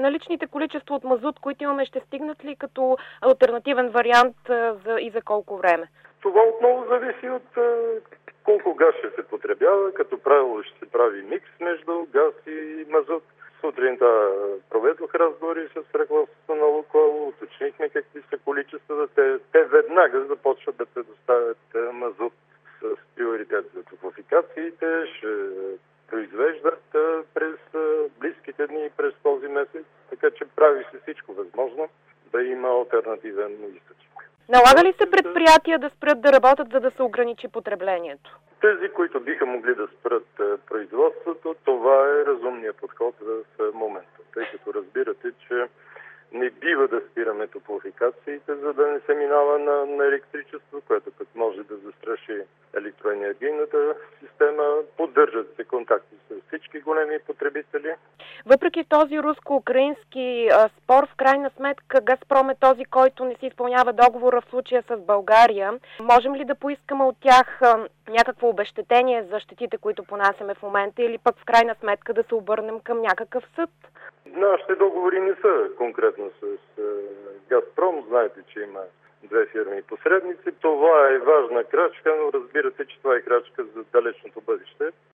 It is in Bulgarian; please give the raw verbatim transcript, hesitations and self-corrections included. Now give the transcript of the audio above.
наличните количества от мазут, които имаме, ще стигнат ли като алтернативен вариант за, и за колко време? Това отново зависи от колко газ ще се потребява. Като правило ще се прави микс между газ и мазут. Сутринта проведох разговори с ръководството на Лукойл, уточнихме какви са количествата. Те, те веднага започват да предоставят мазут с приоритет за топлофикациите. Ще произвеждат през близките дни, през този месец. Така че прави се всичко възможно да има алтернативен източник. Налага ли се предприятия да спрат да работят, за да се ограничи потреблението? Тези, които биха могли да спрат производството, това е разумният подход в момента. Тъй като разбирате, че не бива да спираме топлофикациите, за да не се минава на, на електричество, което пък може да застраши електроенергийната система. Поддържат се контакти с всички големи потребители. Въпреки този руско-украински а, спор, в крайна сметка Газпром е този, който не си изпълнява договора в случая с България. Можем ли да поискаме от тях а, някакво обезщетение за щетите, които понасяме в момента, или пък в крайна сметка да се обърнем към някакъв съд? Нашите договори не са конкретно с е, Газпром. Знаете, че има две фирми посредници. Това е важна крачка, но разбирате, че това е крачка за далечното бъдеще.